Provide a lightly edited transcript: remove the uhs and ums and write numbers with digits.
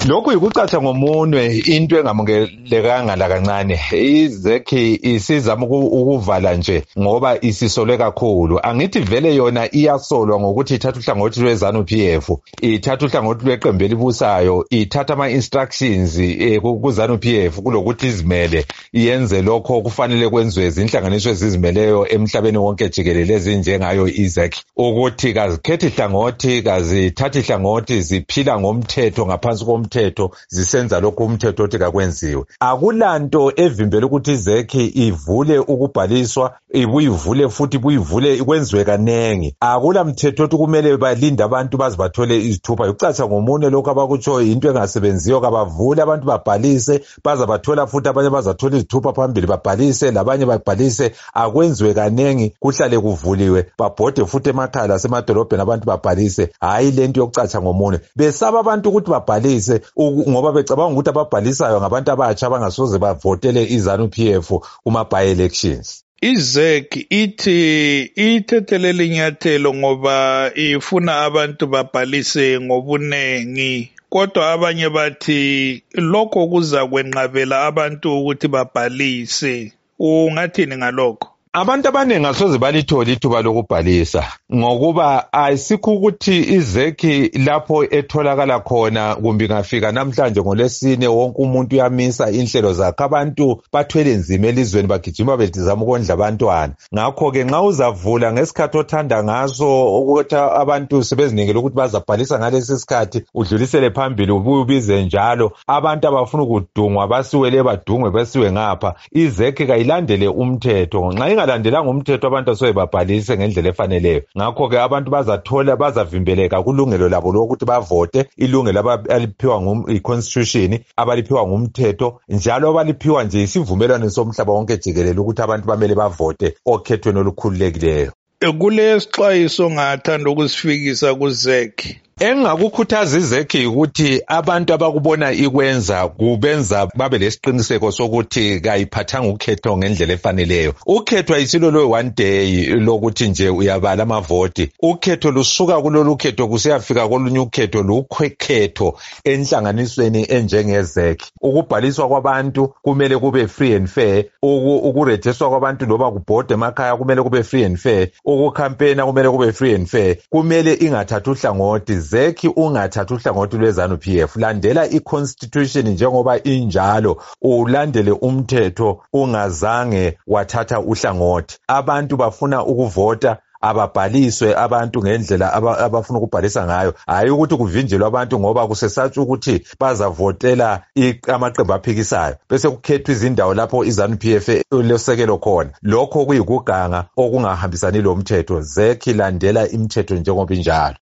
Lokhu yikucatsha ngomunwe into engamukelekanga la kancane. Izekhi isizama ukuvala nje ngoba isisolwe kakhulu. Angithi vele yona iyasolwa ngokuthi ithatha uhlangothi lweZANU-PF, ithatha uhlangothi lweqembu elibusayo, ithatha ama-instructions kuZANU-PF kulokuthi izimele iyenze lokho kufanele kwenziwe zinhlanganiso ezizimeleyo emhlabeni wonke jikelele ezinjengayo izekhi, ukuthi kazikhethi ihlangothi, kazithathi ihlangothi, ziphila ngomthetho ngaphansi komthetho, zisenza lokho umthetho othi kakwenziwe. Akulanto evimbela ukuthi izekhi ivule ukubhaliswa, ibuyivule futhi ibuyivule kwenziwe kanengi. Akula mthetho othi kumele balinde abantu baze bathole izithupha. Ucatsha ngomunye lokho abakutsho into engasebenziyo, kabavule abantu babhalise, baza bathola futhi abanye bazathola izithupha phambili babhalise, labanye babhalise. Akwenziwe kanengi, kuhlale kuvuliwe, babhode futhi emakhaya lasemadolobheni abantu babhalise. Hayi lento yokucatsha ngomunye. Besaba abantu ukuthi babhalise ngoba becabanga ukuthi ababhalisayo ngabantu abatsha abangasoze bavotele iZANU-PF kuma-by-elections. IZEC ithi ithethelele inyathelo ngoba ifuna abantu babhalise ngobunengi, kodwa abanye bathi lokho kuza kwenqabela abantu ukuthi babhalise. Ungathini ngalokho? Abantu abaningi asoze balithole ithuba lokubhalisa ngokuba ayisikho ukuthi izekhi lapho etholakala khona kumbe ngafika namhlanje ngoLesine wonke umuntu uyamisa inhlelo zakhe. Abantu bathwele nzima elizweni bagijima bezama ukondla abantwana. Ngakho-ke nxa uzavula ngesikhathi othanda ngaso ukuthi abantu sebezinikele ukuthi bazabhalisa ngalesi sikhathi, udlulisele phambili ubuye ubize njalo, abantu abafuna ukudungwa basiwele badungwe besiwe ngapha. Izekhi kayilandele umthetho. Nxa landelanga umthetho abantu asoye babhalise ngendlela efaneleyo. Ngakho-ke abantu bazavimbeleka kulungelo labo lokuthi bavote, ilungelo abaliphiwa i-constitution, abaliphiwa ngumthetho, njalo abaliphiwa nje isivumelwano somhlaba wonke jikelele ukuthi abantu bamele bavote okhethweni olukhululekileyo. Kulesixwayiso ngathanda ukusifikisa kuZEC. Engakukhuthaza izekhi ukuthi abantu abakubona ikwenza kubenza babe lesiqiniseko sokuthi kayiphathanga ukhetho ngendlela efaneleyo. Ukhetho ayisilo lo one day lokuthi nje uyabala amavoti. Ukhetho lusuka kulolu khetho kusiyafika kolunye ukhetho, lukhetho enhlanganisweni enjengezekhi. Ukubhaliswa kwabantu kumele kube free and fair, ukurejistwa kwabantu loba kubhode emakhaya kumele kube free and fair, ukukhampena kumele kube free and fair. Kumele ingathatha uhlangothi. ZEC ungathatha uhlangothi lweZANU-PF, landela i-constitution njengoba injalo, ulandele umthetho, ungazange wathatha uhlangothi. Abantu bafuna ukuvota, ababhaliswe abantu ngendlela abafuna ukubhalisa ngayo. Hayi ukuthi kuvinjelwe abantu ngoba kusesatsha ukuthi bazavotela amaqembu aphikisayo bese kukhethwa izindawo lapho iZANU-PF lesekelo khona. Lokho kuyikuganga okungahambisani lo mthetho. ZEC landela imithetho njengoba injalo.